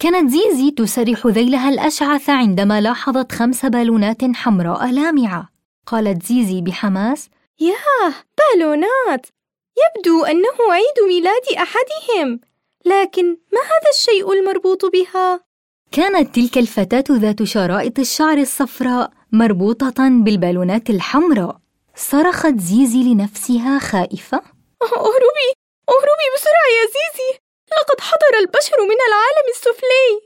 كانت زيزي تسرح ذيلها الأشعث عندما لاحظت 5 بالونات حمراء لامعة. قالت زيزي بحماس: ياه، بالونات! يبدو أنه عيد ميلاد أحدهم، لكن ما هذا الشيء المربوط بها؟ كانت تلك الفتاة ذات شرائط الشعر الصفراء مربوطة بالبالونات الحمراء. صرخت زيزي لنفسها خائفة: اهربي بسرعة يا زيزي، لقد حضر البشر من العالم السفلي.